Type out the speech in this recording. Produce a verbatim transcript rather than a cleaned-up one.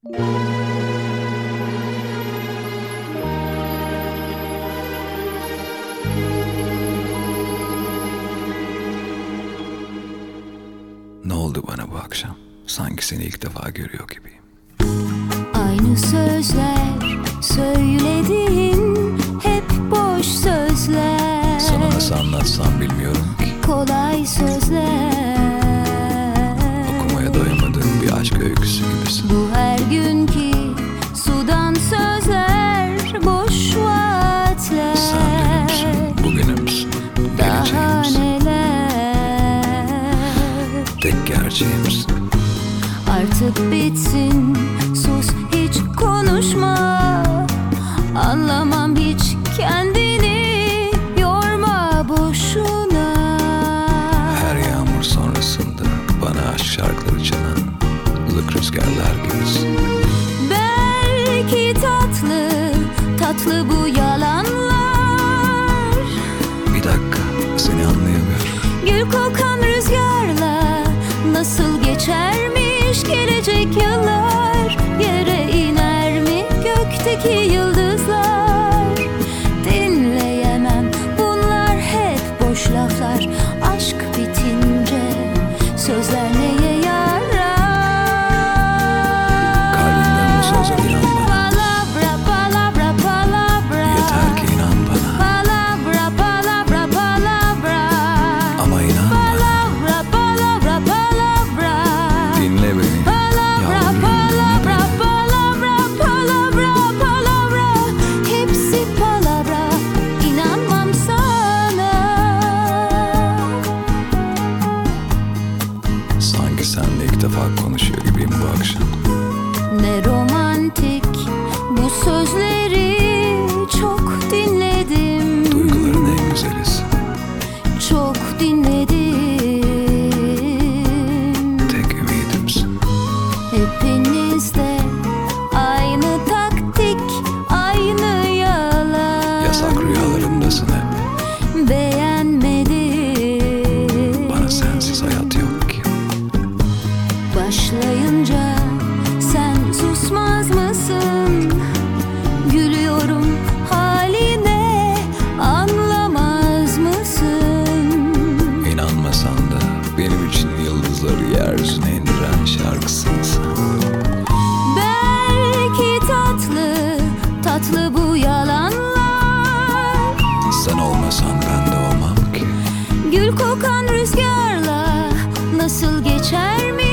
Ne oldu bana bu akşam? Sanki seni ilk defa görüyor gibiyim. Aynı sözler söylediğin hep boş sözler. Sana nasıl anlatsam bilmiyorum ki. Kolay sözler. Okumaya doyamadığım bir aşk öyküsü gibisin. Bu her günkü sudan sözler boş vaatler. Sen dünümsün, bugünümsün, Daha geleceğimsin. neler. Tek gerçeğimsin. Artık bitsin, sus, hiç konuşma. Anlamam hiç kendini, yorma boşuna. Her yağmur sonrasında bana aşk şarkıları çalan ılık rüzgarlar gibisin. Belki tatlı, tatlı bu yalanlar. Bir dakika, seni anlayamıyorum. Gül kokan rüzgarla nasıl geçermiş gelecek yıllar. Yere iner mi gökteki yıldızlar? Dinleyemem, bunlar hep boş laflar. Aşk bitince sözler neye yarar? Kalbimden bu sözler inan bana. Palavra, palavra, palavra. Yeter ki inan bana. Palavra, palavra, palavra. Ama inan bana. Palavra, palavra, palavra. Dinle beni. Palavra, Yavrum, dinle palavra, beni. palavra, palavra, palavra. Hepsi palavra, inanmam sana. Sanki seninle ilk defa konuşuyor gibiyim bu akşam. Ne romantik bu sözleri çok dinledim. Duyguların en güzelisin. Çok dinledim. Tek ümidimsin. Hepiniz de aynı taktik, aynı yalan. Yasak rüyalarımdasın hep. Beğenmedim. Bana sensiz hayat yok ki. Başlayınca sen susmaz mısın? Gülüyorum haline, anlamaz mısın? İnanmasan da benim için yıldızları yeryüzüne indiren şarkısın sen. Belki tatlı, tatlı bu yalanlar. Sen olmasan ben de olmam ki. Gül kokan rüzgarla nasıl geçer mi